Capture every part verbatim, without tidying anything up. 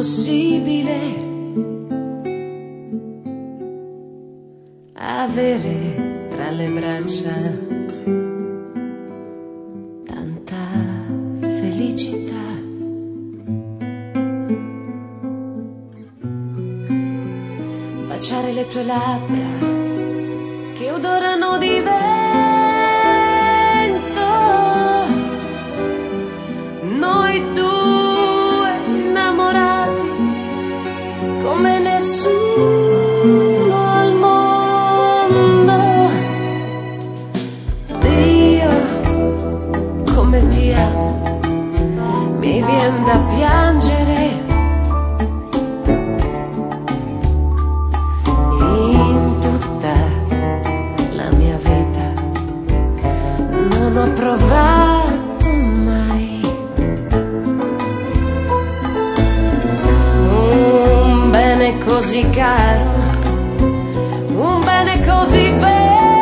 possibile avere tra le braccia tanta felicità? Baciare le tue labbra che odorano di vento, noi due innamorati come nessuno al mondo. Dio, come ti amo, mi vien da piangere. In tutta la mia vita non ho provato mai un bene così caro, un bene così vero.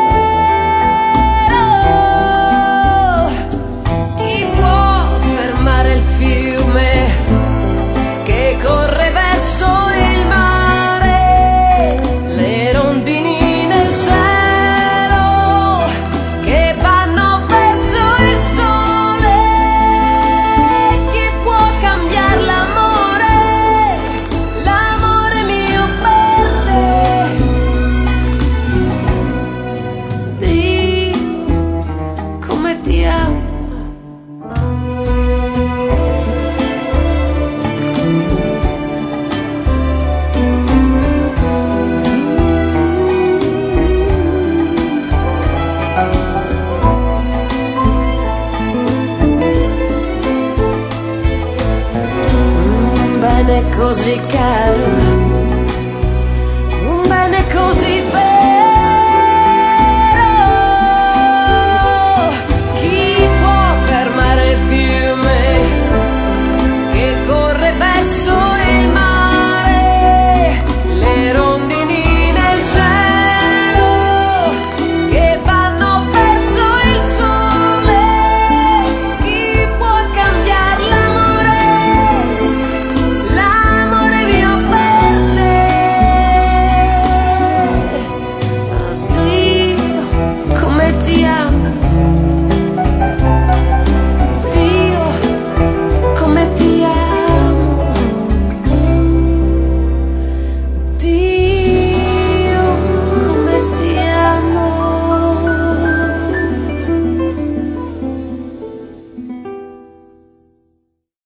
Chi può fermare il fiume che corre verso il mare, le rondini nel cielo che vanno verso il sole? Chi può cambiare l'amore, l'amore mio per te? Dio, come ti amo. Un bene così caro, un bene così vero.